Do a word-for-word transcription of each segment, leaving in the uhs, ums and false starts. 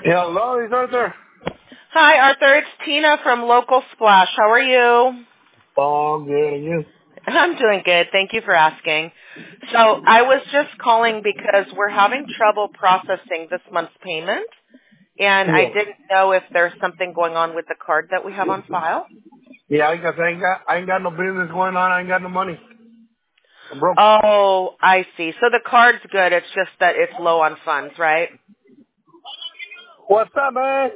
Hello, is Arthur. Hi, Arthur. It's Tina from Local Splash. How are you? Oh, good, and you? I'm doing good. Thank you for asking. So I was just calling because we're having trouble processing this month's payment, and I Yeah. didn't know if there's something going on with the card that we have on file. Yeah, I guess I ain't got, I ain't got no business going on. I ain't got no money. I'm broke. Oh, I see. So the card's good. It's just that it's low on funds, right? What's up, man?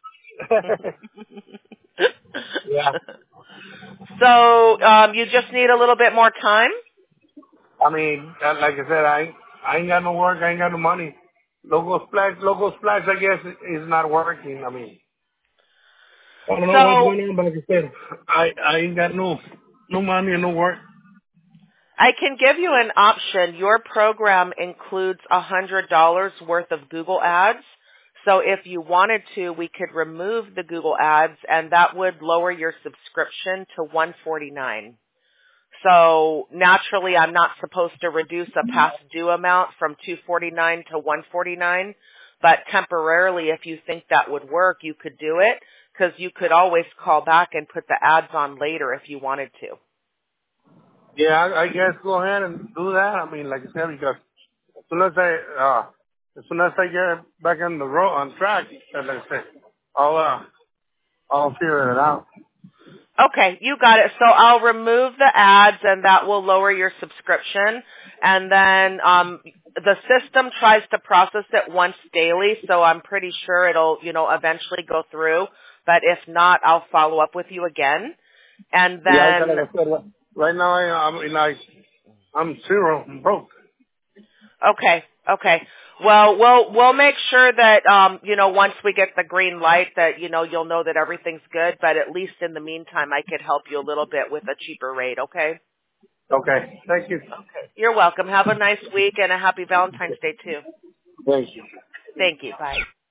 Yeah. So um, you just need a little bit more time? I mean, uh, like I said, I ain't, I ain't got no work. I ain't got no money. Local splash, local splash, I guess, is not working. I mean, I don't know what's So going on, but like I said, I, I ain't got no, no money and no work. I can give you an option. Your program includes one hundred dollars worth of Google ads. So if you wanted to, we could remove the Google ads and that would lower your subscription to one hundred forty-nine dollars. So naturally, I'm not supposed to reduce a past due amount from two hundred forty-nine dollars to one hundred forty-nine dollars, but temporarily, if you think that would work, you could do it because you could always call back and put the ads on later if you wanted to. Yeah, I, I guess go ahead and do that. I mean, like I said, because as soon as I, uh, as soon as I get back on the road, on track, as I said, I'll, uh, I'll figure it out. Okay, you got it. So I'll remove the ads and that will lower your subscription. And then um, the system tries to process it once daily, so I'm pretty sure it'll, you know, eventually go through. But if not, I'll follow up with you again. And Yeah, I then, like I said, right right now I, I'm like, I'm zero, I'm broke. okay, okay. Well, we'll we'll make sure that um, you know, once we get the green light that, you know, you'll know that everything's good, but at least in the meantime I could help you a little bit with a cheaper rate, okay? Okay, thank you. Okay. You're welcome. Have a nice week and a happy Valentine's Day too. Thank you. Thank you. Bye.